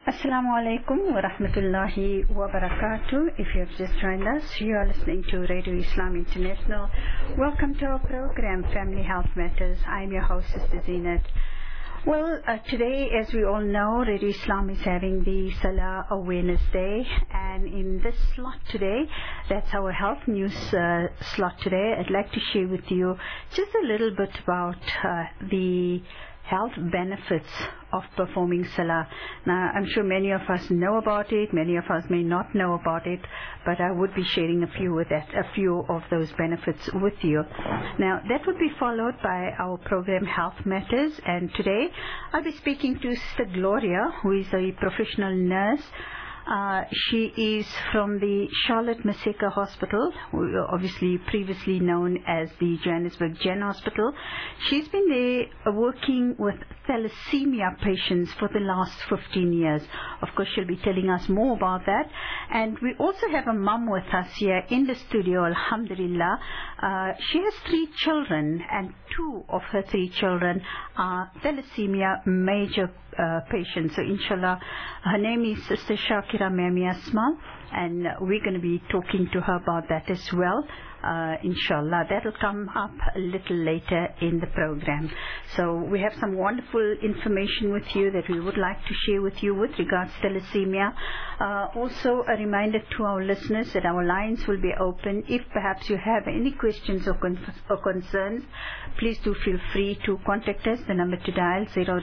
Assalamu alaikum wa rahmatullahi wa barakatuh. If you have just joined us, you are listening to Radio Islam International. Welcome to our program, Family Health Matters. I'm your host, Sister Zeenat. Well, today, as we all know, Radio Islam is having the Salah Awareness Day, and in this slot today, that's our health news slot today, I'd like to share with you just a little bit about the health benefits of performing Salah. Now, I'm sure many of us know about it, many of us may not know about it, but I would be sharing a few of those benefits with you. Now, that would be followed by our program Health Matters, and today I'll be speaking to Sister Gloria, who is a professional nurse. She is from the Charlotte Maseka Hospital, obviously previously known as the Johannesburg Gen Hospital. She's been there working with thalassemia patients for the last 15 years. Of course, she'll be telling us more about that. And we also have a mum with us here in the studio, alhamdulillah. She has 3 children, and 2 of her 3 children are thalassemia major patients. So inshallah, her name is Sister Shakira Mami Asma, and we're going to be talking to her about that as well. Inshallah, that will come up a little later in the program. So we have some wonderful information with you that we would like to share with you with regards to thalassemia. Also a reminder to our listeners that our lines will be open. If perhaps you have any questions or concerns, please do feel free to contact us. The number to dial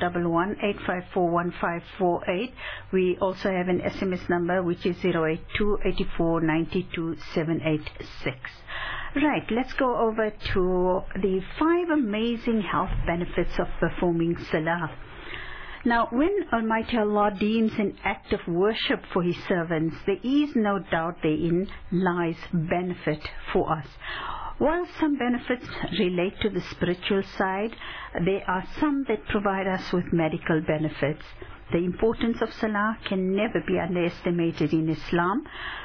011-854-1548. We also have an SMS number which is 082-8492-786. Right, let's go over to the 5 amazing health benefits of performing Salah. Now, when Almighty Allah deems an act of worship for His servants, there is no doubt therein lies benefit for us. While some benefits relate to the spiritual side, there are some that provide us with medical benefits. The importance of Salah can never be underestimated in Islam.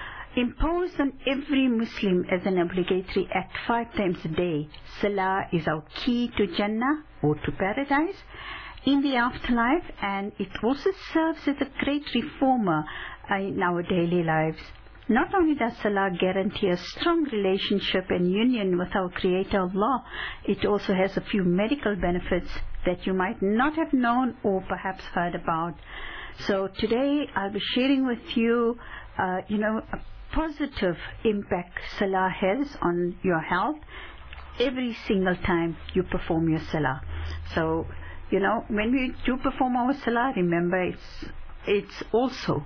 Imposed on every Muslim as an obligatory act 5 times a day, Salah is our key to Jannah, or to paradise, in the afterlife, and it also serves as a great reformer in our daily lives. Not only does Salah guarantee a strong relationship and union with our Creator Allah, it also has a few medical benefits that you might not have known or perhaps heard about. So today I'll be sharing with you, a positive impact Salah has on your health every single time you perform your Salah. So, when we do perform our Salah, remember it's also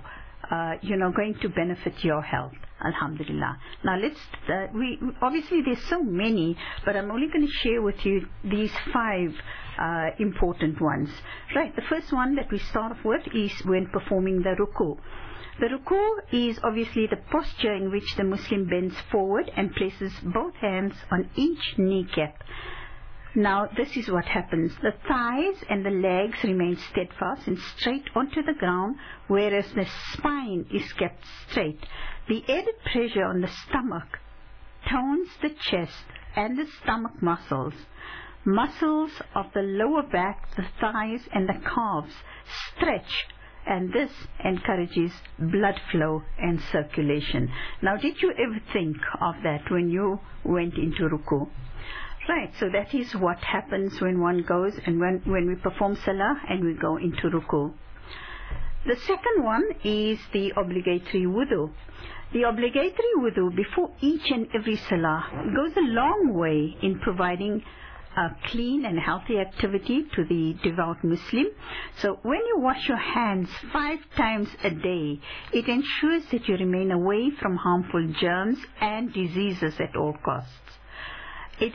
going to benefit your health. Alhamdulillah. Now obviously there's so many, but I'm only going to share with you these 5 important ones. Right, the first one that we start off with is when performing the ruku. The ruku is obviously the posture in which the Muslim bends forward and places both hands on each kneecap. Now, this is what happens. The thighs and the legs remain steadfast and straight onto the ground, whereas the spine is kept straight. The added pressure on the stomach tones the chest and the stomach muscles. Muscles of the lower back, the thighs and the calves stretch, and this encourages blood flow and circulation. Now, did you ever think of that when you went into ruku? Right, so that is what happens when one goes and when we perform Salah and we go into ruku. The second one is the obligatory wudu. The obligatory wudu before each and every Salah goes a long way in providing a clean and healthy activity to the devout Muslim. So when you wash your hands 5 times a day, it ensures that you remain away from harmful germs and diseases at all costs. It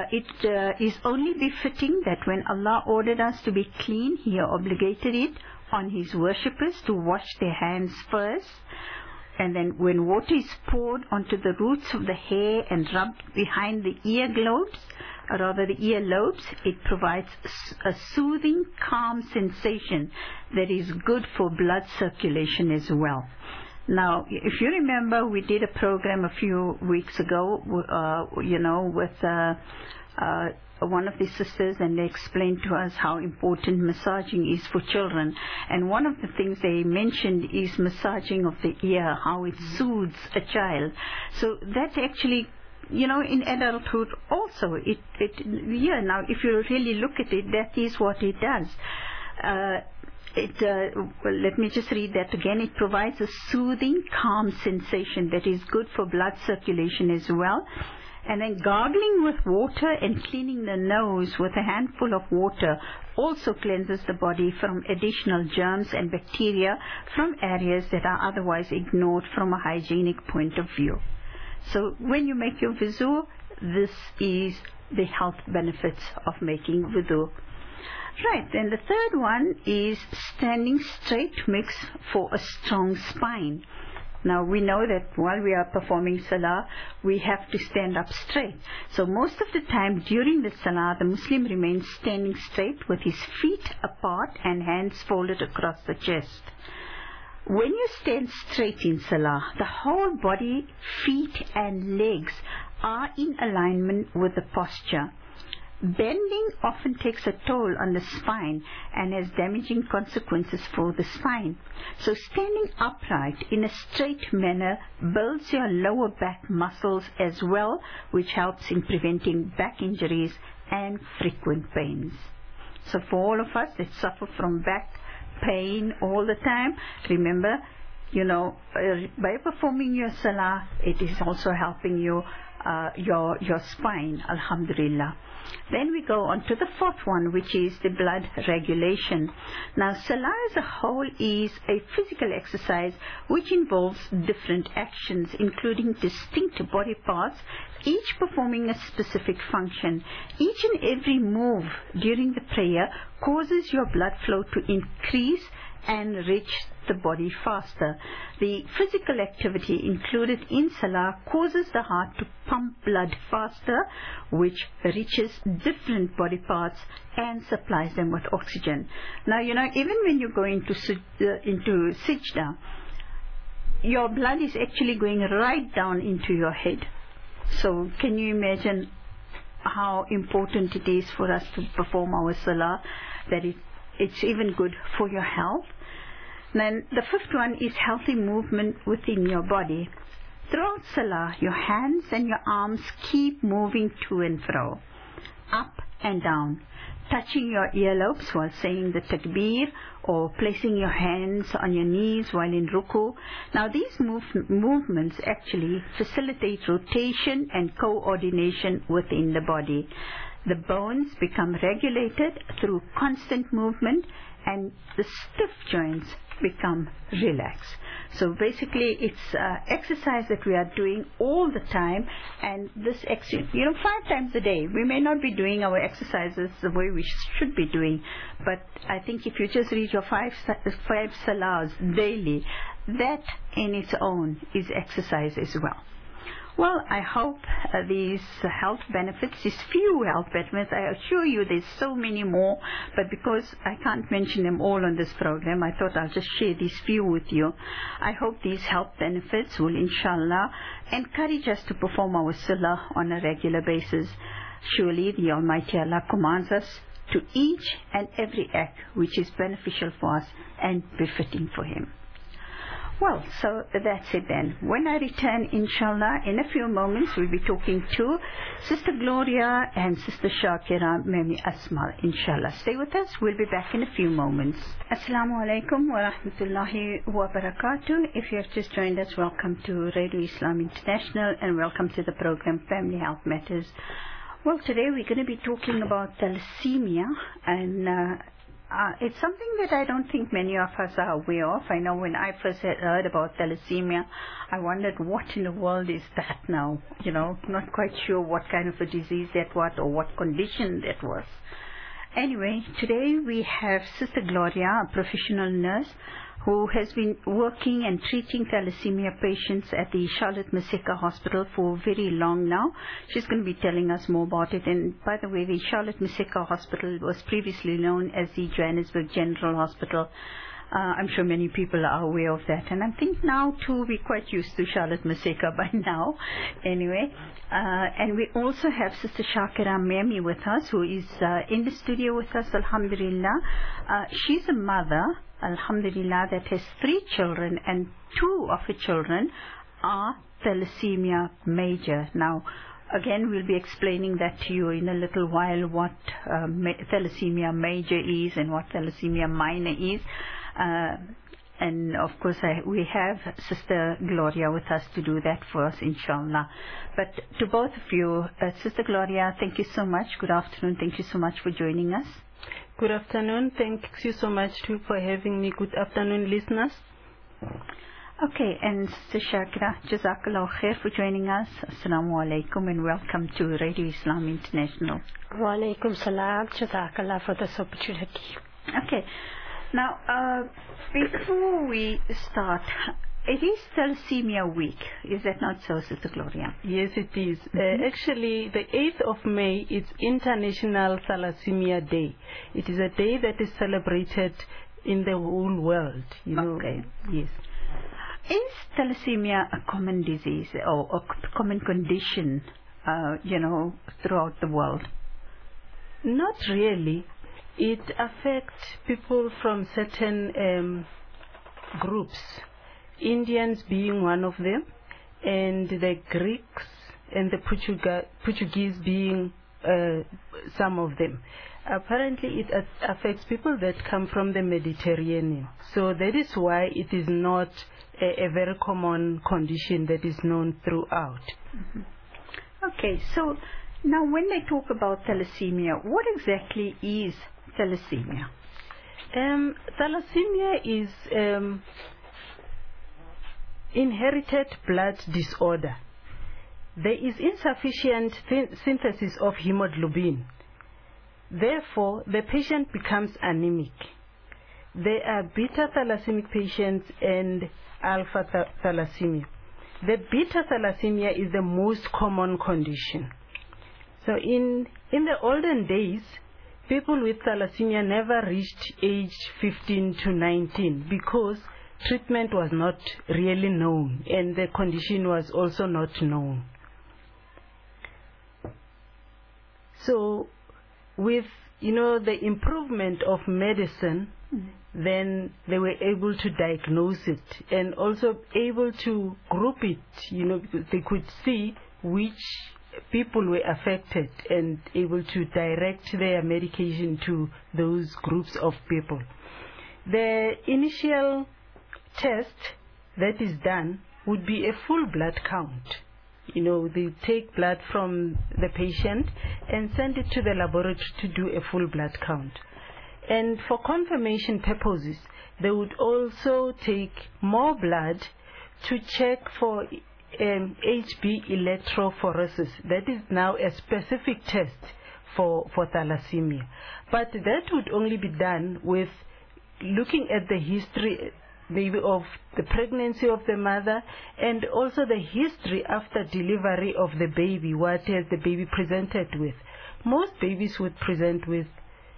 is only befitting that when Allah ordered us to be clean, He obligated it on His worshippers to wash their hands first. And then when water is poured onto the roots of the hair and rubbed behind the earlobes, it provides a soothing, calm sensation that is good for blood circulation as well. Now, if you remember, we did a program a few weeks ago, with one of the sisters, and they explained to us how important massaging is for children. And one of the things they mentioned is massaging of the ear, how it soothes a child. So that actually, in adulthood also, now if you really look at it, that is what it does. Let me just read that again. It provides a soothing, calm sensation that is good for blood circulation as well. And then gargling with water and cleaning the nose with a handful of water also cleanses the body from additional germs and bacteria from areas that are otherwise ignored from a hygienic point of view. So when you make your wudu, this is the health benefits of making wudu. Right, then the third one is standing straight makes for a strong spine. Now we know that while we are performing salah, we have to stand up straight. So most of the time during the salah, the Muslim remains standing straight with his feet apart and hands folded across the chest. When you stand straight in salah, the whole body, feet and legs are in alignment with the posture. Bending often takes a toll on the spine and has damaging consequences for the spine. So standing upright in a straight manner builds your lower back muscles as well, which helps in preventing back injuries and frequent pains. So for all of us that suffer from back pain all the time, remember, by performing your salah, it is also helping you, your spine, alhamdulillah. Then we go on to the fourth one, which is the blood regulation. Now, salah as a whole is a physical exercise which involves different actions, including distinct body parts, each performing a specific function. Each and every move during the prayer causes your blood flow to increase and reach the body faster. The physical activity included in salah causes the heart to pump blood faster, which reaches different body parts and supplies them with oxygen. Now, even when you go into sijda, your blood is actually going right down into your head. So can you imagine how important it is for us to perform our salah, that it's even good for your health? Then the fifth one is healthy movement within your body. Throughout salah, your hands and your arms keep moving to and fro, up and down, touching your earlobes while saying the takbir, or placing your hands on your knees while in ruku. Now these movements actually facilitate rotation and coordination within the body. The bones become regulated through constant movement, and the stiff joints become relaxed. So basically it's exercise that we are doing all the time, and this 5 times a day. We may not be doing our exercises the way we should be doing, but I think if you just read your five salahs daily, that in its own is exercise as well. Well, I hope these health benefits, these few health benefits, I assure you there's so many more, but because I can't mention them all on this program, I thought I'll just share these few with you. I hope these health benefits will, inshallah, encourage us to perform our salah on a regular basis. Surely the Almighty Allah commands us to each and every act which is beneficial for us and befitting for Him. Well, so that's it then. When I return, inshallah, in a few moments, we'll be talking to Sister Gloria and Sister Shakira Memi Asmal, inshallah. Stay with us. We'll be back in a few moments. Assalamu alaikum wa rahmatullahi wa barakatuh. If you have just joined us, welcome to Radio Islam International and welcome to the program Family Health Matters. Well, today we're going to be talking about thalassemia, and it's something that I don't think many of us are aware of. I know when I first heard about thalassemia, I wondered what in the world is that now? Not quite sure what kind of a disease that was or what condition that was. Anyway, today we have Sister Gloria, a professional nurse who has been working and treating thalassemia patients at the Charlotte Maseka Hospital for very long now. She's going to be telling us more about it. And by the way, the Charlotte Maseka Hospital was previously known as the Johannesburg General Hospital. I'm sure many people are aware of that. And I think now, too, we're quite used to Charlotte Maseka by now. Anyway, and we also have Sister Shakira Memi with us, who is in the studio with us, alhamdulillah. She's a mother, alhamdulillah, that has 3 children, and 2 of her children are thalassemia major. Now, again, we'll be explaining that to you in a little while, what thalassemia major is and what thalassemia minor is. And of course, we have Sister Gloria with us to do that for us, inshallah. But to both of you, Sister Gloria, thank you so much. Good afternoon. Thank you so much for joining us. Good afternoon. Thank you so much too for having me. Good afternoon, listeners. Okay, and Sister Shakira, Jazakallah khair for joining us. Assalamu alaikum and welcome to Radio Islam International. Wa alaikum salam. Jazakallah for this opportunity. Okay, now before we start, it is Thalassemia Week. Is that not so, Sister Gloria? Yes, it is. Actually, the 8th of May is International Thalassemia Day. It is a day that is celebrated in the whole world. Okay. Yes. Is thalassemia a common disease or a common condition, throughout the world? Not really. It affects people from certain groups, Indians being one of them, and the Greeks and the Portuguese being some of them. Apparently, it affects people that come from the Mediterranean. So that is why it is not a very common condition that is known throughout. Mm-hmm. Okay, so now when they talk about thalassemia, what exactly is thalassemia? Thalassemia is inherited blood disorder. There is insufficient synthesis of hemoglobin. Therefore, the patient becomes anemic. There are beta thalassemia patients and alpha thalassemia. The beta thalassemia is the most common condition. So in the olden days, people with thalassemia never reached age 15 to 19 because treatment was not really known and the condition was also not known. So with the improvement of medicine, then they were able to diagnose it and also able to group it, because they could see which people were affected and able to direct their medication to those groups of people. The initial test that is done would be a full blood count. They take blood from the patient and send it to the laboratory to do a full blood count. And for confirmation purposes, they would also take more blood to check for HB electrophoresis. That is now a specific test for thalassemia. But that would only be done with looking at the history maybe of the pregnancy of the mother and also the history after delivery of the baby. What has the baby presented with? Most babies would present with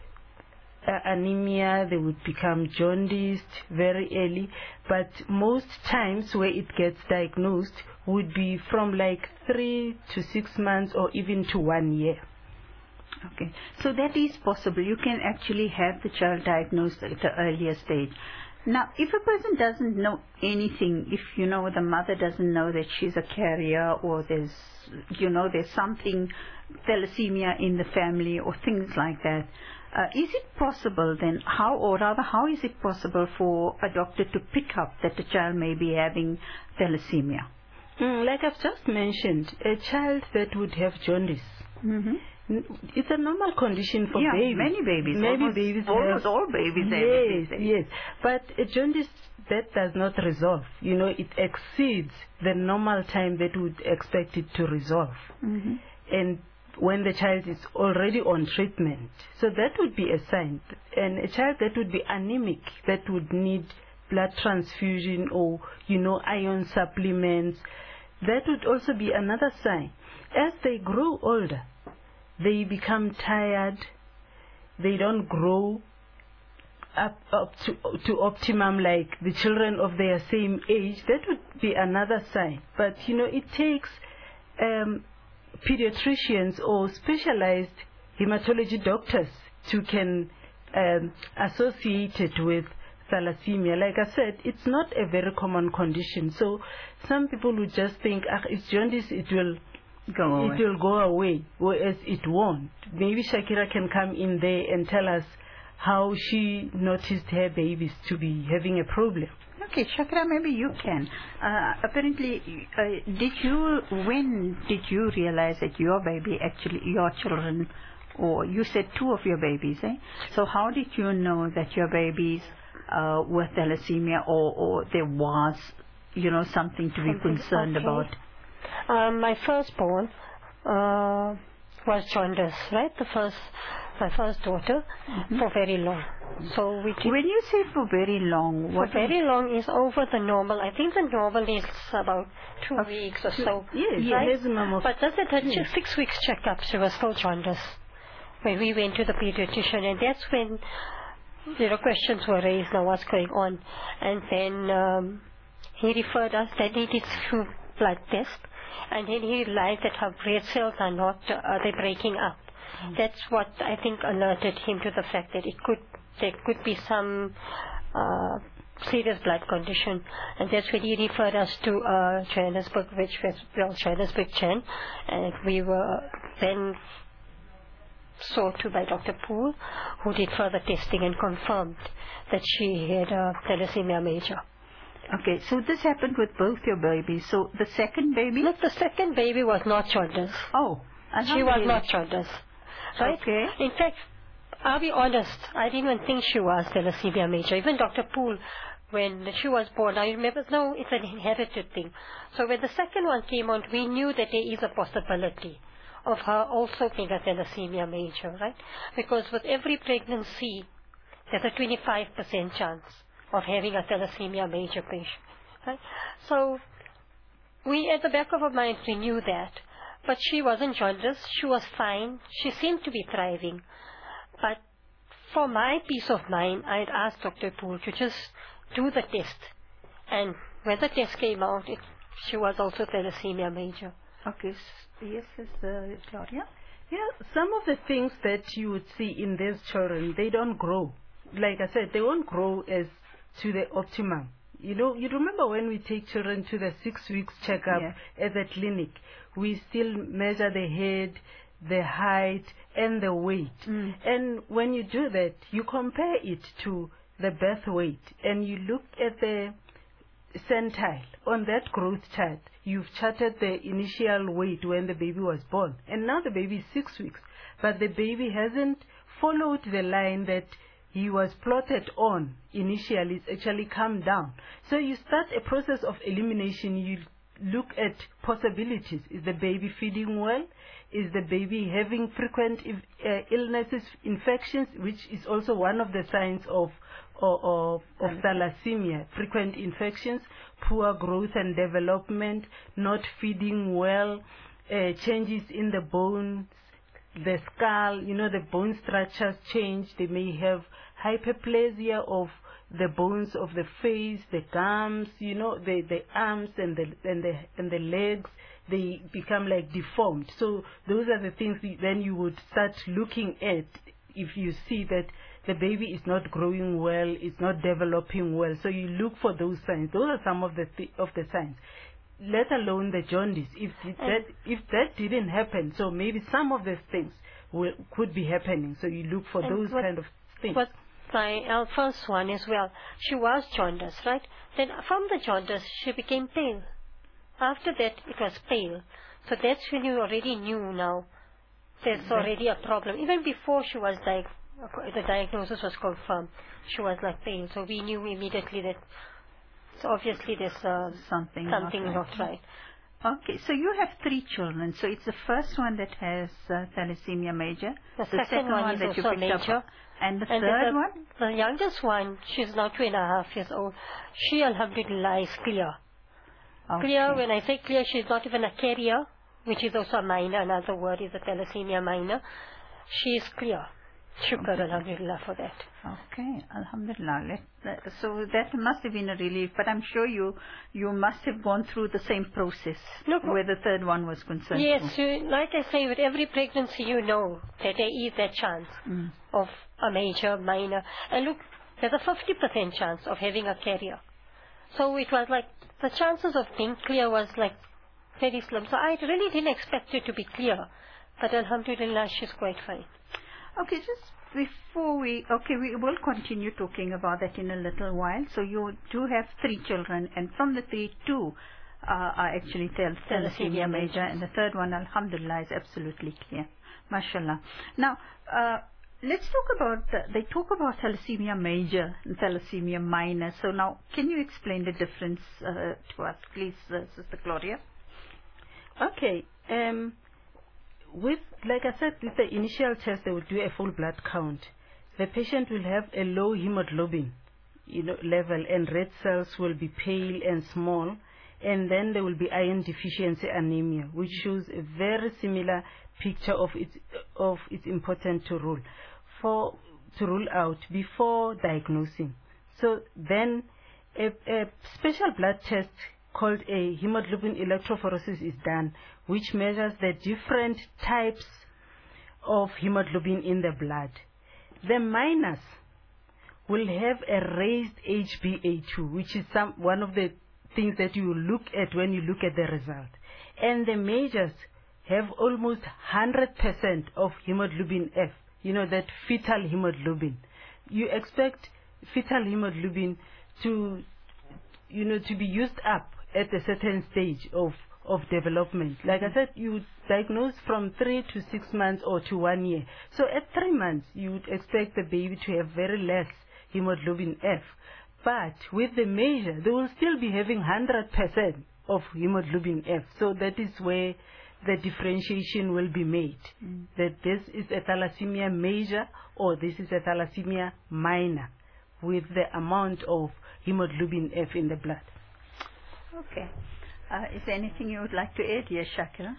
anemia. They would become jaundiced very early, but most times where it gets diagnosed would be from like 3 to 6 months or even to 1 year. Okay, so that is possible. You can actually have the child diagnosed at the earlier stage. Now, if a person doesn't know anything, if the mother doesn't know that she's a carrier or there's something, thalassemia in the family or things like that, is it possible then, how is it possible for a doctor to pick up that the child may be having thalassemia? Like I've just mentioned, a child that would have jaundice, it's a normal condition for babies. Many babies. Almost all babies have it. Yes. But a jaundice that does not resolve, it exceeds the normal time that would expect it to resolve. And when the child is already on treatment, so that would be a sign. And a child that would be anemic, that would need blood transfusion or iron supplements, that would also be another sign. As they grow older, they become tired, they don't grow up to optimum like the children of their same age, that would be another sign. But it takes pediatricians or specialized hematology doctors to can associate it with thalassemia. Like I said, it's not a very common condition. So some people would just think, it's jaundice, it will go away, whereas it won't. Maybe Shakira can come in there and tell us how she noticed her babies to be having a problem. Okay, Shakira, maybe you can. Apparently, when did you realize that your baby, actually your children, or you said 2 of your babies, eh? So how did you know that your babies were thalassemia, or there was, something to be concerned about? My firstborn was jaundice, right? My first daughter, for very long. So when you say for very long, what? For very long is over the normal. I think the normal is about 2 weeks or so. Yes, right? But just at her 6 weeks checkup, she was still jaundice. When we went to the pediatrician, and that's when questions were raised. Now what's going on? And then he referred us. Then he did few blood tests, and then he realized that her red cells are not they're breaking up. That's what I think alerted him to the fact that there could be some serious blood condition, and that's when he referred us to Johannesburg, which was Johannesburg Gen, and we were then sought to by Dr. Poole, who did further testing and confirmed that she had thalassemia major. Okay, so this happened with both your babies. So the second baby? Look, the second baby was not jaundice. Oh, she was not jaundice. Right? Okay. In fact, I'll be honest, I didn't even think she was thalassemia major. Even Dr. Poole, when she was born, I remember, no, it's an inherited thing. So when the second one came on, we knew that there is a possibility of her also being a thalassemia major, right? Because with every pregnancy, there's a 25% chance of having a thalassemia major patient, right? So we, at the back of our minds, we knew that. But she wasn't jaundice. She was fine. She seemed to be thriving. But for my peace of mind, I'd asked Dr. Poole to just do the test. And when the test came out, she was also thalassemia major. Okay. Yes, Claudia? Yeah, some of the things that you would see in these children, they don't grow. Like I said, they won't grow as to the optimum. You remember when we take children to the 6 weeks checkup at the clinic, we still measure the head, the height, and the weight. And when you do that, you compare it to the birth weight, and you look at the centile on that growth chart. You've charted the initial weight when the baby was born, and now the baby is 6 weeks, but the baby hasn't followed the line that he was plotted on initially. It's actually come down. So you start a process of elimination. You look at possibilities. Is the baby feeding well? Is the baby having frequent illnesses, infections, which is also one of the signs of thalassemia? Frequent infections, poor growth and development, not feeding well, changes in the bones, the skull, the bone structures change. They may have hyperplasia of the bones of the face, the gums, the arms and the legs. They become like deformed. So those are the things then you would start looking at if you see that the baby is not growing well, it's not developing well. So you look for those signs. Those are some of the signs. Let alone the jaundice. If that didn't happen, so maybe some of the things could be happening. So you look for those kind of things. But our first one as well, she was jaundice, right? Then from the jaundice, she became pale. After that, it was pale. So that's when you already knew now there's already a problem. Even before she was the diagnosis was confirmed, she was like pale. So we knew immediately that obviously there's something not right. Okay, so you have 3 children. So it's the first one that has thalassemia major. The second one is that you also picked major. up. And the third one? The youngest one, she's now 2.5 years old. She, alhamdulillah, is clear. Okay. Clear, when I say clear, she's not even a carrier, which is also a minor. Another word is a thalassemia minor. She is clear. Shukr, alhamdulillah, for that. Okay, alhamdulillah. So that must have been a relief, but I'm sure you must have gone through the same process where the third one was concerned. Yes, like I say, with every pregnancy you know that there is that chance of a major, minor. And look, there's a 50% chance of having a carrier. So it was like, the chances of being clear was like very slim. So I really didn't expect it to be clear. But alhamdulillah, she's quite fine. Okay, just before we will continue talking about that in a little while. So you do have 3 children, and from the 3, 2 are actually thalassemia major, and the third one, alhamdulillah, is absolutely clear. MashaAllah. Now, let's talk about, they talk about thalassemia major and thalassemia minor. So now, can you explain the difference to us, please, Sister Gloria? Okay. Like I said, with the initial test, they will do a full blood count. The patient will have a low hemoglobin, level, and red cells will be pale and small, and then there will be iron deficiency anemia, which shows a very similar picture of it's important to rule out before diagnosing. So then a special blood test called a hemoglobin electrophoresis is done, which measures the different types of hemoglobin in the blood. The minors will have a raised HbA2, which is one of the things that you look at when you look at the result. And the majors have almost 100% of hemoglobin F, that fetal hemoglobin. You expect fetal hemoglobin to be used up at a certain stage of development. Like I said, you diagnose from 3 to 6 months or to 1 year. So at 3 months, you would expect the baby to have very less hemoglobin F. But with the measure, they will still be having 100% of hemoglobin F. So that is where the differentiation will be made. That this is a thalassemia major or this is a thalassemia minor with the amount of hemoglobin F in the blood. Okay. Is there anything you would like to add here, Shakira?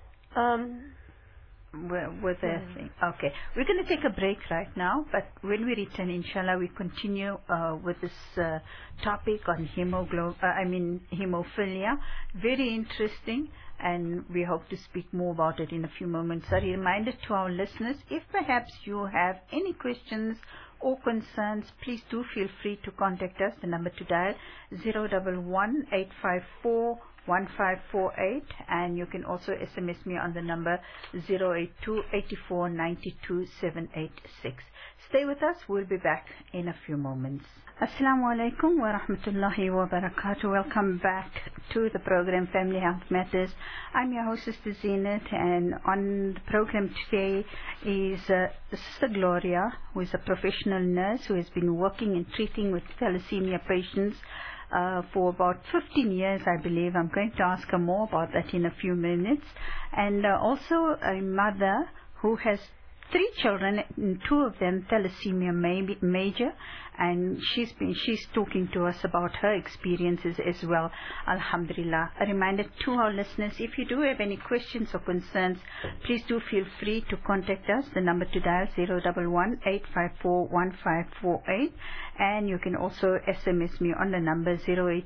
With the thing. Okay. We're going to take a break right now, but when we return, inshallah, we continue with this topic on hemophilia. Very interesting, and we hope to speak more about it in a few moments. A reminder to our listeners, if perhaps you have any questions or concerns, please do feel free to contact us. The number to dial 011-854-1548, and you can also SMS me on the number 082-8492-786. Stay with us. We'll be back in a few moments. Assalamu alaikum wa rahmatullahi wa barakatuh. Welcome back to the program Family Health Matters. I'm your host, Sister Zeenat, and on the program today is Sister Gloria, who is a professional nurse who has been working and treating with thalassemia patients for about 15 years, I believe. I'm going to ask her more about that in a few minutes. And also a mother who has 3 children, and 2 of them thalassemia major, and she's talking to us about her experiences as well. Alhamdulillah. A reminder to our listeners, if you do have any questions or concerns, please do feel free to contact us. The number to dial 011-854-1548, and you can also SMS me on the number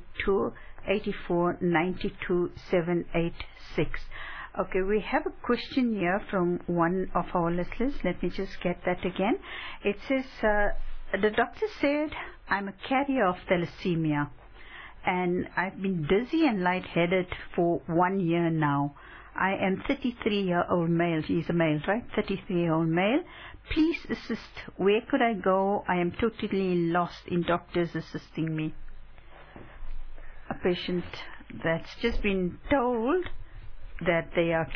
082-8492-786. Okay, we have a question here from one of our listeners. Let me just get that again. It says, the doctor said I'm a carrier of thalassemia, and I've been dizzy and lightheaded for 1 year now. I am 33-year-old male. He's a male, right? 33-year-old male. Please assist. Where could I go? I am totally lost in doctors assisting me. A patient that's just been told that they are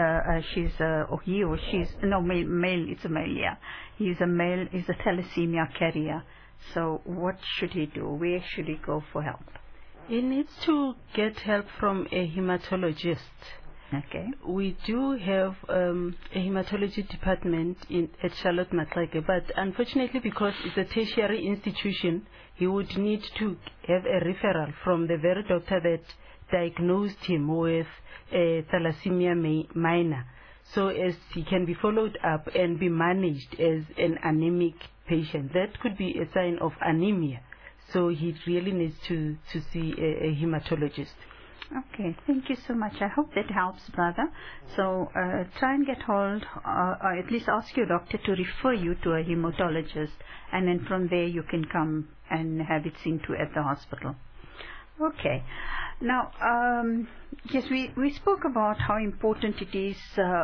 male, it's a male, yeah. He's a male, is a thalassemia carrier. So what should he do? Where should he go for help? He needs to get help from a hematologist. Okay. We do have a hematology department at Charlotte Maxeke, but unfortunately because it's a tertiary institution, he would need to have a referral from the very doctor that diagnosed him with thalassemia minor. so as he can be followed up and be managed as an anemic patient. That could be a sign of anemia. So he really needs to see a hematologist. Okay, thank you so much. I hope that helps, brother. So try and get hold, or at least ask your doctor to refer you to a hematologist, and then from there you can come and have it seen to at the hospital. Okay. Now, yes, we spoke about how important it is,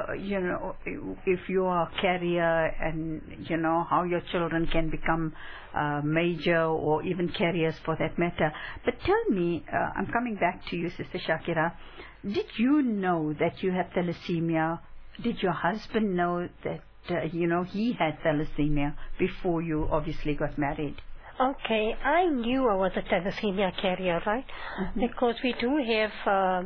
if you are a carrier, and, how your children can become major or even carriers for that matter. But tell me, I'm coming back to you, Sister Shakira, did you know that you had thalassemia? Did your husband know that, he had thalassemia before you obviously got married? Okay, I knew I was a thalassemia carrier, right? Mm-hmm. Because we do have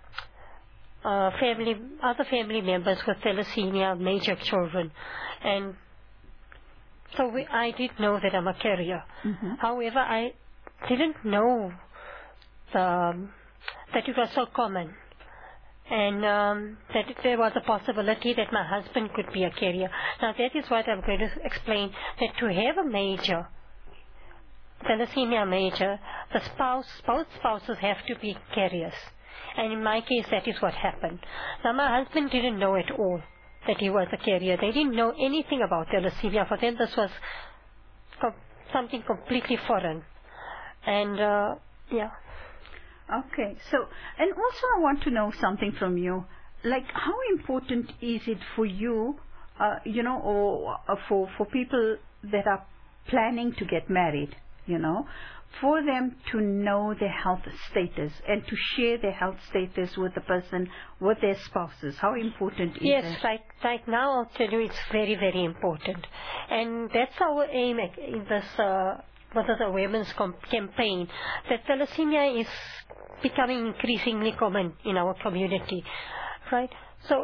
other family members with thalassemia, major children, and so I did know that I'm a carrier. Mm-hmm. However, I didn't know that it was so common, and that there was a possibility that my husband could be a carrier. Now that is what I'm going to explain, that to have a major thalassemia major, both spouses have to be carriers. And in my case, that is what happened. Now, my husband didn't know at all that he was a carrier. They didn't know anything about thalassemia. For them, this was something completely foreign. And, yeah. Okay, so, and also I want to know something from you. Like, how important is it for you, or for people that are planning to get married, for them to know their health status and to share their health status with the person, with their spouses? How important is it? Yes, right now I'll tell you it's very, very important. And that's our aim in this awareness campaign, that thalassemia is becoming increasingly common in our community, right? So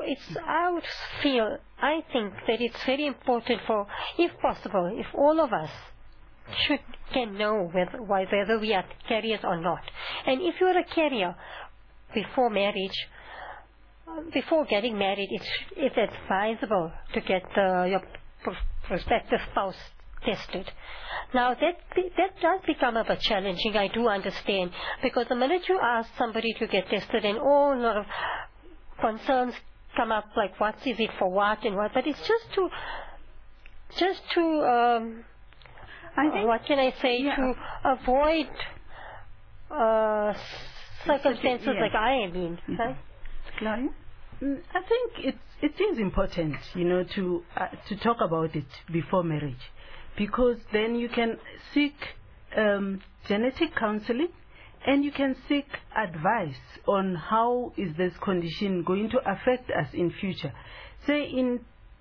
I think that it's very important for, if possible, if all of us can know whether we are carriers or not. And if you are a carrier before marriage, before getting married, it's advisable to get your prospective spouse tested. Now that does become a bit challenging, I do understand, because the minute you ask somebody to get tested, and all lot of concerns come up, like what is it for what and what, but it's just to I think, what can I say, to avoid circumstances like I am in. Mm-hmm. Right? Gloria? I think it is important, to talk about it before marriage, because then you can seek genetic counseling, and you can seek advice on how is this condition going to affect us in future. Say in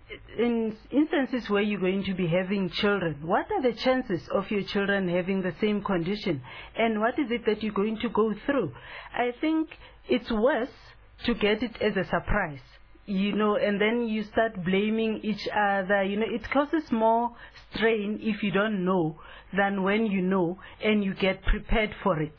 instances where you're going to be having children, what are the chances of your children having the same condition, and what is it that you're going to go through? I think it's worse to get it as a surprise, and then you start blaming each other. It causes more strain if you don't know than when you know and you get prepared for it.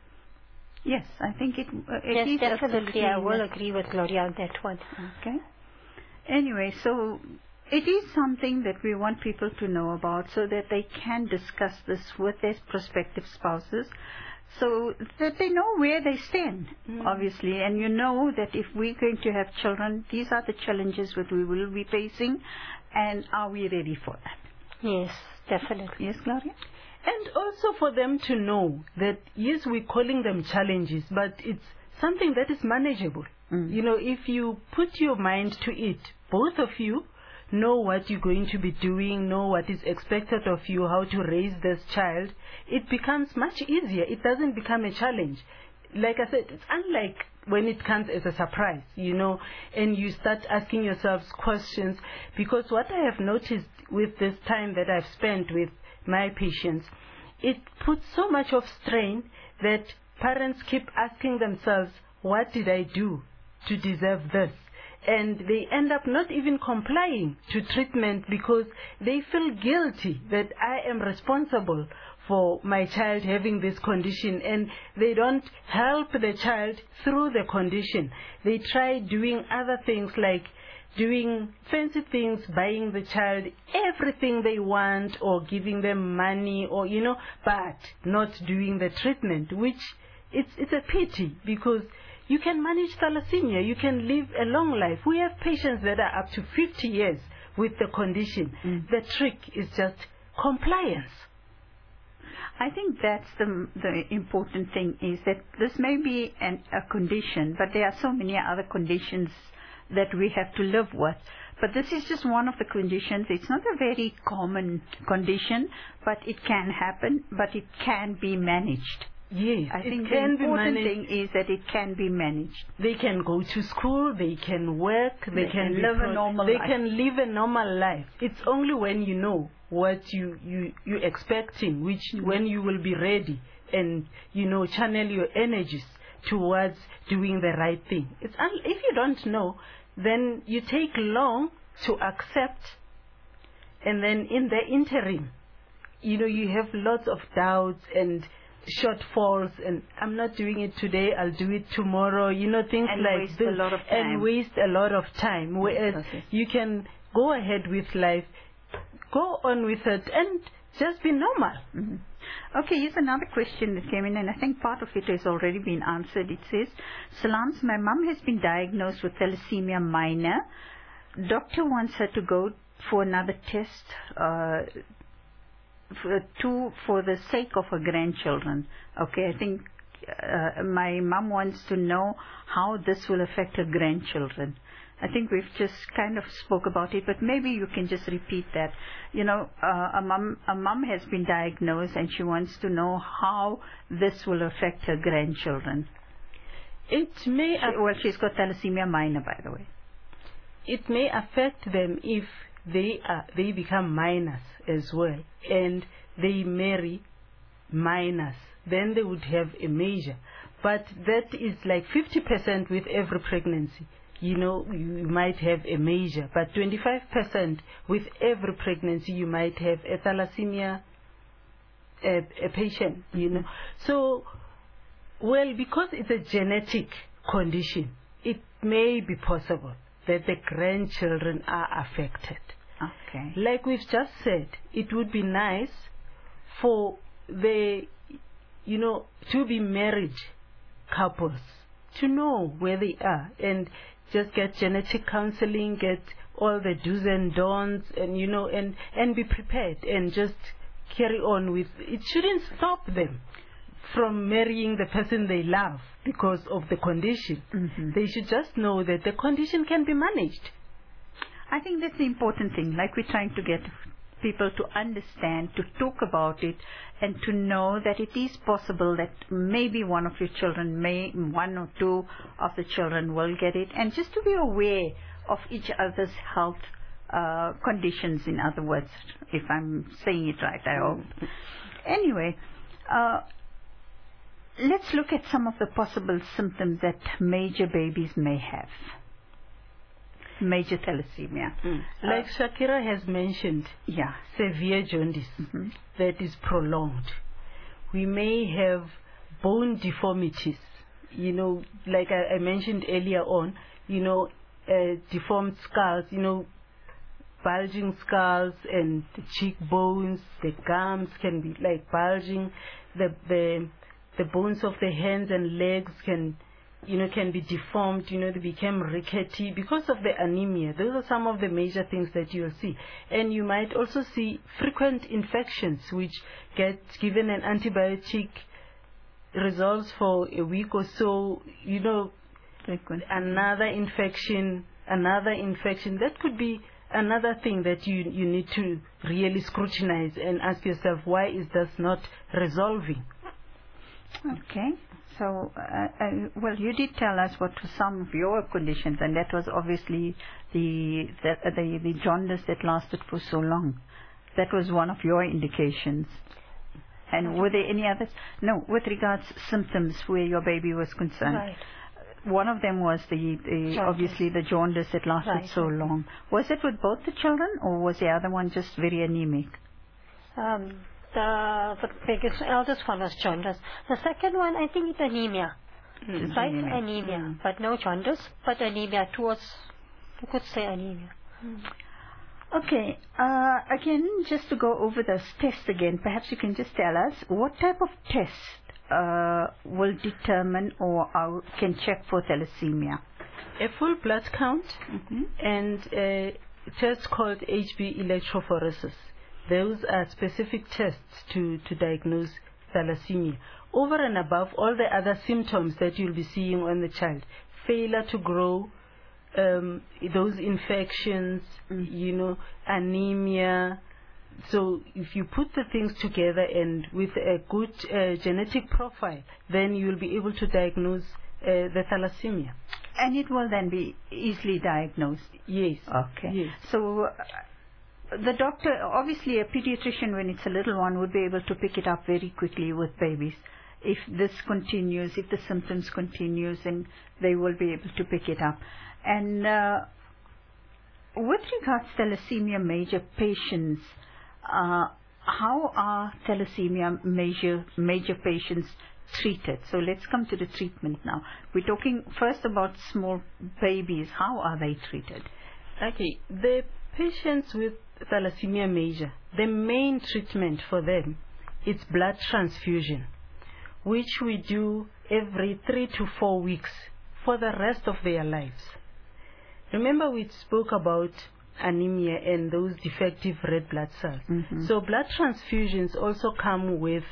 Yes, I think it yes, is definitely. I will agree with Gloria on that one. Okay. Anyway, so it is something that we want people to know about, so that they can discuss this with their prospective spouses, so that they know where they stand, obviously. And that if we're going to have children, these are the challenges that we will be facing, and are we ready for that? Yes, definitely. Yes, Gloria? And also for them to know that, yes, we're calling them challenges, but it's something that is manageable. If you put your mind to it, both of you know what you're going to be doing, know what is expected of you, how to raise this child, it becomes much easier. It doesn't become a challenge. Like I said, it's unlike when it comes as a surprise, and you start asking yourselves questions. Because what I have noticed with this time that I've spent with my patients, it puts so much of strain that parents keep asking themselves, what did I do to deserve this? And they end up not even complying to treatment because they feel guilty that I am responsible for my child having this condition, and they don't help the child through the condition. They try doing other things like doing fancy things, buying the child everything they want, or giving them money, or, but not doing the treatment, which it's a pity, because you can manage thalassemia, you can live a long life. We have patients that are up to 50 years with the condition. The trick is just compliance. I think that's the important thing, is that this may be a condition, but there are so many other conditions that we have to live with. But this is just one of the conditions. It's not a very common condition, but it can happen, but it can be managed. Yes, I think the important thing is that it can be managed. They can go to school, they can work, they can live a normal life. They can live a normal life. It's only when you know what you're expecting, when you will be ready, and channel your energies towards doing the right thing. If you don't know, then you take long to accept, and then in the interim, you have lots of doubts and shortfalls, and I'm not doing it today, I'll do it tomorrow, things and like waste this, a lot of time. and waste a lot of time. Whereas you can go ahead with life, go on with it, and just be normal. Okay, here's another question that came in, and I think part of it has already been answered. It says, Salams, my mum has been diagnosed with thalassemia minor. Doctor wants her to go for another test for the sake of her grandchildren. Okay, I think my mum wants to know how this will affect her grandchildren. I think we've just kind of spoke about it, but maybe you can just repeat that. A mum has been diagnosed, and she wants to know how this will affect her grandchildren. It may... she's got thalassemia minor, by the way. It may affect them if they become minors as well, and they marry minors. Then they would have a major. But that is like 50% with every pregnancy. You might have a major, but 25% with every pregnancy you might have a thalassemia a patient, So, because it's a genetic condition, it may be possible that the grandchildren are affected. Okay. Like we've just said, it would be nice for the, to be married couples to know where they are, and just get genetic counseling, get all the do's and don'ts, and and be prepared, and just carry on with it. Shouldn't stop them from marrying the person they love because of the condition. They should just know that the condition can be managed. I think that's the important thing. Like, we're trying to get people to understand, to talk about it, and to know that it is possible that maybe one of your children, one or two of the children will get it, and just to be aware of each other's health conditions, in other words, if I'm saying it right, I hope. Anyway, let's look at some of the possible symptoms that major babies may have. Major thalassemia. Like Shakira has mentioned, severe jaundice that is prolonged. We may have bone deformities, like I mentioned earlier on, deformed skulls, bulging skulls, and the cheekbones, the gums can be like bulging, the bones of the hands and legs can be deformed, they become rickety because of the anemia. Those are some of the major things that you'll see. And you might also see frequent infections, which get given an antibiotic, resolves for a week or so, another infection. That could be another thing that you need to really scrutinize and ask yourself, why is this not resolving? Okay. So, you did tell us what were some of your conditions, and that was obviously the jaundice that lasted for so long. That was one of your indications. And were there any others? No, with regards to symptoms where your baby was concerned. Right. One of them was obviously the jaundice that lasted so long. Was it with both the children, or was the other one just very anemic? The biggest, eldest one was jaundice. The second one, I think, it's anemia. Slight anemia, but no jaundice, but anemia towards You could say anemia. Okay, again, just to go over those tests again, perhaps you can just tell us what type of test will determine or can check for thalassemia? A full blood count and a test called HB electrophoresis. Those are specific tests to diagnose thalassemia. Over and above all the other symptoms that you'll be seeing on the child, failure to grow, those infections, you know, anemia. So if you put the things together and with a good genetic profile, then you'll be able to diagnose the thalassemia. And it will then be easily diagnosed? Yes. Okay. Yes. So the doctor, obviously a pediatrician when it's a little one would be able to pick it up very quickly with babies. If this continues, if the symptoms continues, then they will be able to pick it up. And with regards to thalassemia major patients, how are thalassemia major patients treated? So let's come to the treatment now. We're talking first about small babies. How are they treated? Okay, the patients with thalassemia major, the main treatment for them is blood transfusion, which we do every 3 to 4 weeks for the rest of their lives. Remember we spoke about anemia and those defective red blood cells. So blood transfusions also come with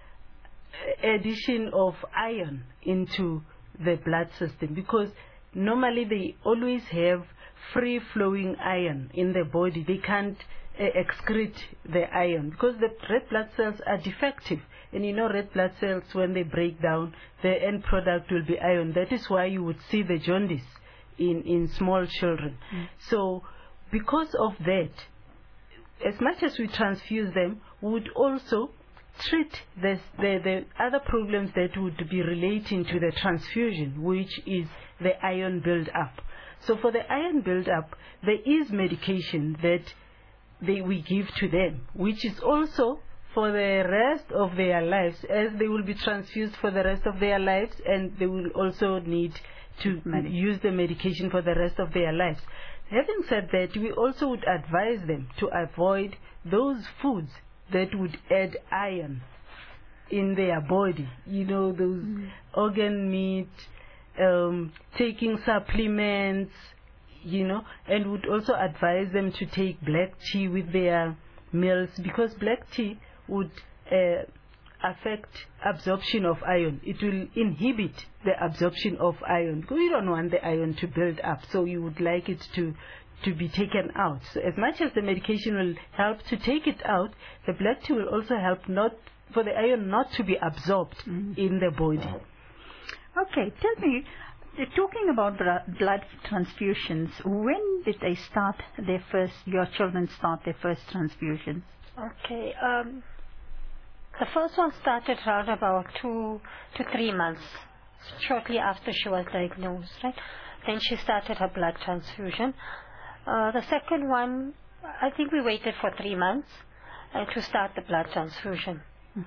addition of iron into the blood system, because normally they always have free flowing iron in the body. They can't excrete the iron because the red blood cells are defective. And you know, red blood cells, when they break down, the end product will be iron. That is why you would see the jaundice in small children. So because of that, as much as we transfuse them, we would also treat the other problems that would be relating to the transfusion, which is the iron build-up. So for the iron build-up, there is medication that we give to them, which is also for the rest of their lives, as they will be transfused for the rest of their lives, and they will also need to use the medication for the rest of their lives. Having said that, we also would advise them to avoid those foods that would add iron in their body. You know, those organ meat, taking supplements, you know, and would also advise them to take black tea with their meals, because black tea would affect absorption of iron. It will inhibit the absorption of iron, because you don't want the iron to build up, so you would like it to be taken out. So as much as the medication will help to take it out, the black tea will also help for the iron not to be absorbed in the body. Okay, tell me, talking about blood transfusions, when did they start your children start their first transfusions? Okay, the first one started around about 2 to 3 months, shortly after she was diagnosed, right? Then she started her blood transfusion. The second one, I think we waited for 3 months to start the blood transfusion.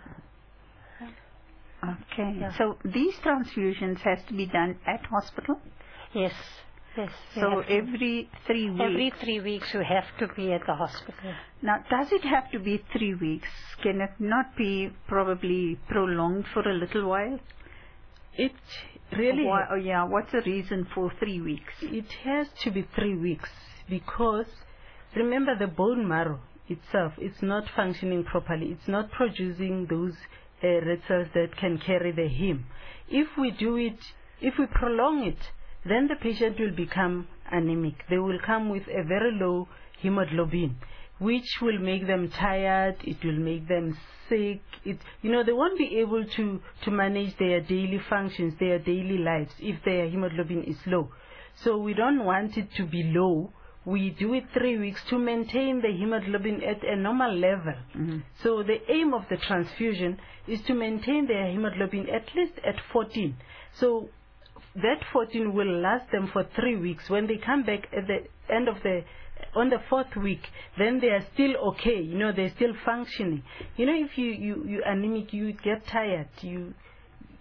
Okay, so these transfusions has to be done at hospital? Yes. So every 3 weeks? Every 3 weeks you have to be at the hospital. Now, does it have to be 3 weeks? Can it not be probably prolonged for a little while? It really... what's the reason for 3 weeks? It has to be 3 weeks because, remember, the bone marrow itself, it's not functioning properly. It's not producing those red cells that can carry the heme. If we prolong it, then the patient will become anemic. They will come with a very low hemoglobin, which will make them tired. It will make them sick. They won't be able to manage their daily functions, their daily lives, if their hemoglobin is low. So we don't want it to be low. We do it 3 weeks to maintain the hemoglobin at a normal level. So the aim of the transfusion is to maintain their hemoglobin at least at 14. So that 14 will last them for 3 weeks. When they come back at the end of on the 4th week, then they are still okay. They're still functioning. If you anemic, you get tired.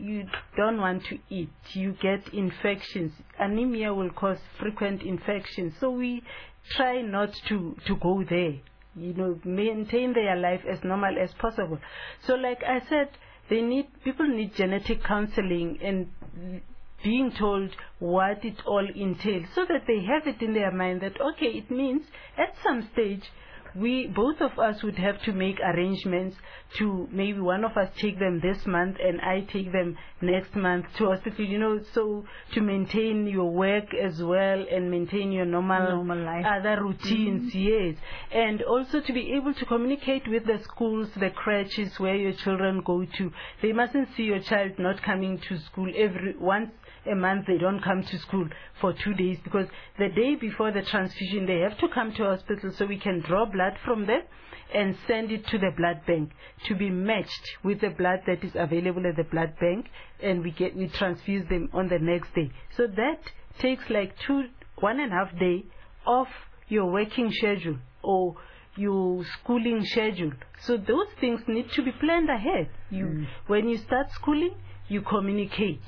you don't want to eat, you get infections. Anemia will cause frequent infections. So we try not to go there. Maintain their life as normal as possible. So like I said, people need genetic counseling and being told what it all entails, so that they have it in their mind that, okay, it means at some stage both of us would have to make arrangements to maybe one of us take them this month and I take them next month to hospital, so to maintain your work as well and maintain your normal life, other routines, yes. And also to be able to communicate with the schools, the crèches where your children go to. They mustn't see your child not coming to school once a month. They don't come to school for 2 days, because the day before the transfusion they have to come to hospital so we can draw blood from them and send it to the blood bank to be matched with the blood that is available at the blood bank, and we transfuse them on the next day. So that takes like 1.5 days off your working schedule or your schooling schedule. So those things need to be planned ahead. When you start schooling, you communicate.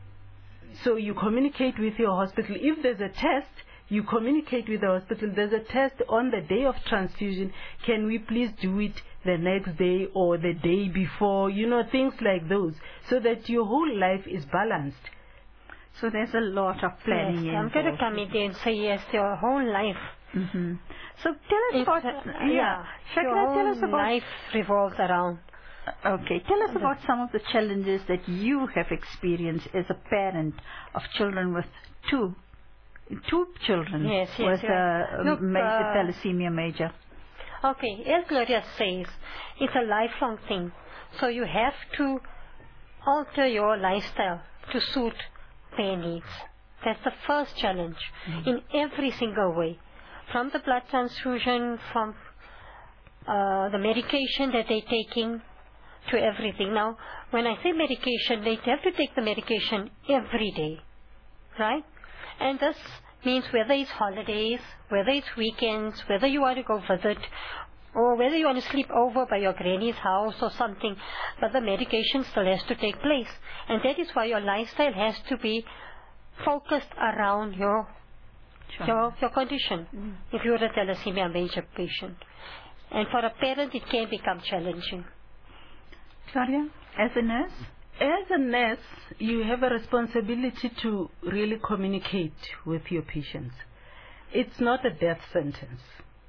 So you communicate with your hospital. If there's a test, you communicate with the hospital. There's a test on the day of transfusion. Can we please do it the next day or the day before? Things like those, so that your whole life is balanced. So there's a lot of planning. Yes, I'm going to come in there and say yes, your whole life. Mm-hmm. So tell us about Shakira, tell us about life revolves around. Okay, tell us about some of the challenges that you have experienced as a parent of children with two children with thalassemia major. Okay, as Gloria says, it's a lifelong thing. So you have to alter your lifestyle to suit their needs. That's the first challenge in every single way. From the blood transfusion, from the medication that they're taking, to everything. Now, when I say medication, they have to take the medication every day, right? And this means whether it's holidays, whether it's weekends, whether you want to go visit, or whether you want to sleep over by your granny's house or something, but the medication still has to take place. And that is why your lifestyle has to be focused around your condition, if you're a thalassemia major patient. And for a parent, it can become challenging. Claudia, as a nurse? As a nurse, you have a responsibility to really communicate with your patients. It's not a death sentence.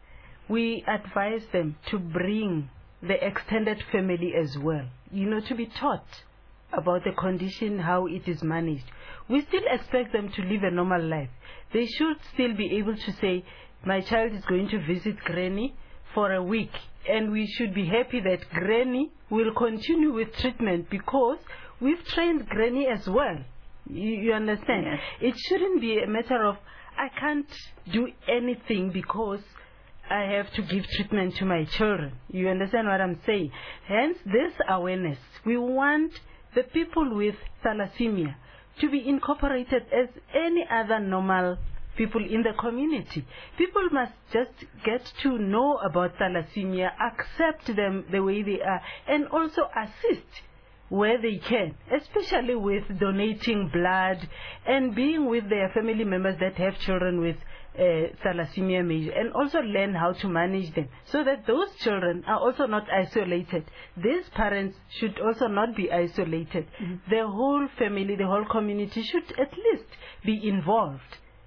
We advise them to bring the extended family as well, to be taught about the condition, how it is managed. We still expect them to live a normal life. They should still be able to say, my child is going to visit Granny for a week, and we should be happy that Granny will continue with treatment, because we've trained Granny as well. You understand? Yes. It shouldn't be a matter of, I can't do anything because I have to give treatment to my children. You understand what I'm saying? Hence, this awareness. We want the people with thalassemia to be incorporated as any other normal people in the community. People must just get to know about thalassemia, accept them the way they are, and also assist where they can, especially with donating blood and being with their family members that have children with thalassemia major, and also learn how to manage them, so that those children are also not isolated. These parents should also not be isolated. The whole family, the whole community should at least be involved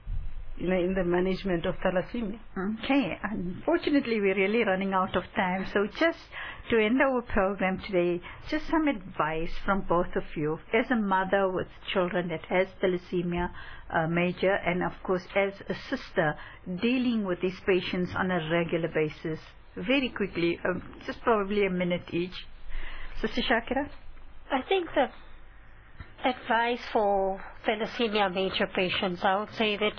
in the management of thalassemia. Okay, unfortunately we're really running out of time, so just to end our program today, just some advice from both of you as a mother with children that has thalassemia major, and of course as a sister dealing with these patients on a regular basis. Very quickly, just probably a minute each. Sister Shakira? I think the advice for thalassemia major patients, I would say that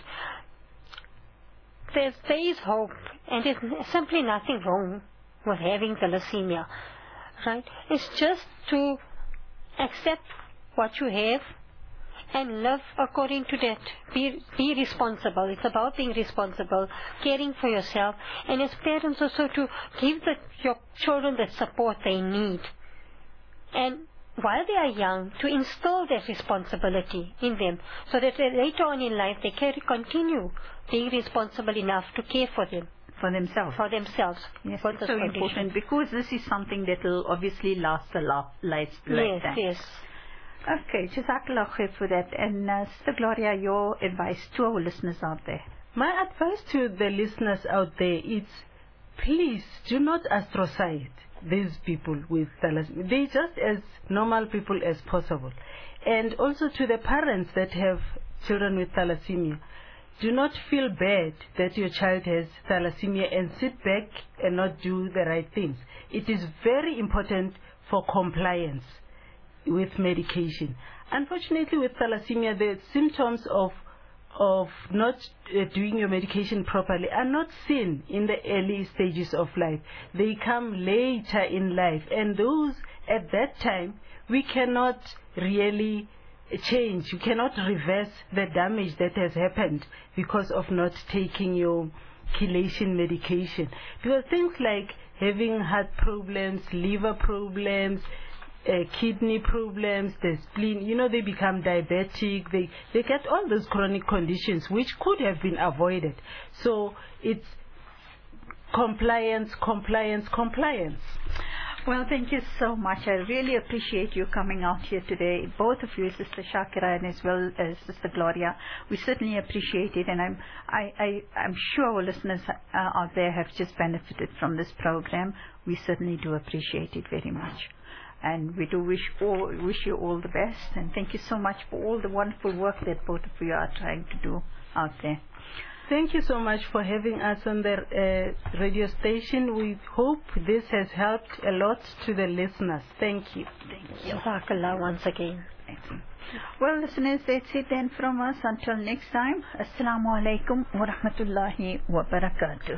there is hope, and there's simply nothing wrong with having thalassemia, right? It's just to accept what you have and live according to that. Be responsible. It's about being responsible, caring for yourself, and as parents also to give your children the support they need. And while they are young, to instill that responsibility in them, so that later on in life they can continue being responsible enough to care for them. For themselves. For themselves. Yes, for it's this so condition. important, because this is something that will obviously last a lifetime. Yes. Okay, Jazakallah khair for that. And Sister Gloria, your advice to our listeners out there? My advice to the listeners out there is, please do not ostracize these people with thalassemia. They're just as normal people as possible. And also to the parents that have children with thalassemia, do not feel bad that your child has thalassemia and sit back and not do the right things. It is very important for compliance with medication. Unfortunately, with thalassemia, the symptoms of not doing your medication properly are not seen in the early stages of life. They come later in life, and those at that time we cannot really change. You cannot reverse the damage that has happened because of not taking your chelation medication. Because things like having heart problems, liver problems, kidney problems, the spleen, they become diabetic, they get all those chronic conditions which could have been avoided. So it's compliance. Well, thank you so much. I really appreciate you coming out here today, both of you, Sister Shakira and as well as Sister Gloria. We certainly appreciate it, and I'm sure our listeners out there have just benefited from this program. We certainly do appreciate it very much. And we do wish you all the best, and thank you so much for all the wonderful work that both of you are trying to do out there. Thank you so much for having us on the radio station. We hope this has helped a lot to the listeners. Thank you. Thank you. Jazakallah once again. Excellent. Well, listeners, that's it then from us. Until next time, Assalamu alaikum wa rahmatullahi wa barakatuh.